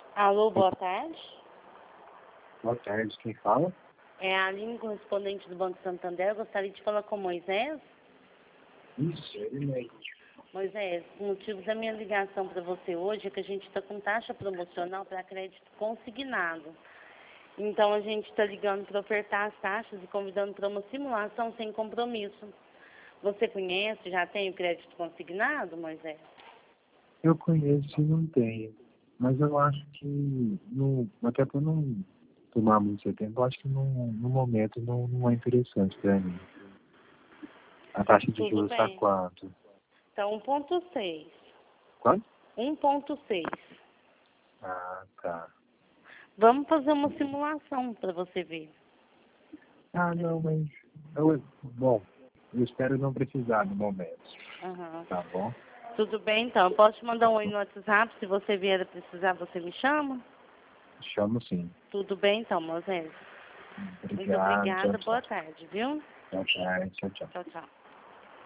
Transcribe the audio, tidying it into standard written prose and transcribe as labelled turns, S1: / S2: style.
S1: Alô, boa tarde.
S2: Boa tarde, quem fala?
S1: É a Aline, correspondente do Banco Santander. Eu gostaria de falar com Moisés.
S2: Isso, ele mesmo.
S1: Moisés, o motivo da minha ligação para você hoje é que a gente está com taxa promocional para crédito consignado. Então, a gente está ligando para ofertar as taxas e convidando para uma simulação sem compromisso. Você conhece, já tem o crédito consignado, Moisés?
S2: Eu conheço e não tenho, mas eu acho que, até para não tomar muito seu tempo, eu acho que no momento não é interessante para mim. A taxa de
S1: Tudo
S2: juros está
S1: bem.
S2: quanto?
S1: Então, 1,6.
S2: Quanto?
S1: 1,6.
S2: Ah, tá.
S1: Vamos fazer uma simulação para você ver.
S2: Ah, não, mas... bom, eu espero não precisar no momento,
S1: Aham.
S2: tá bom?
S1: Tudo bem, então. Eu posso te mandar um oi no WhatsApp. Se você vier a precisar, você me chama?
S2: Chamo sim.
S1: Tudo bem, então, Moisés. Muito
S2: Obrigado, tchau,
S1: obrigada.
S2: tchau.
S1: Boa tarde, viu?
S2: Boa tarde, tchau, tchau.
S1: Tchau, tchau.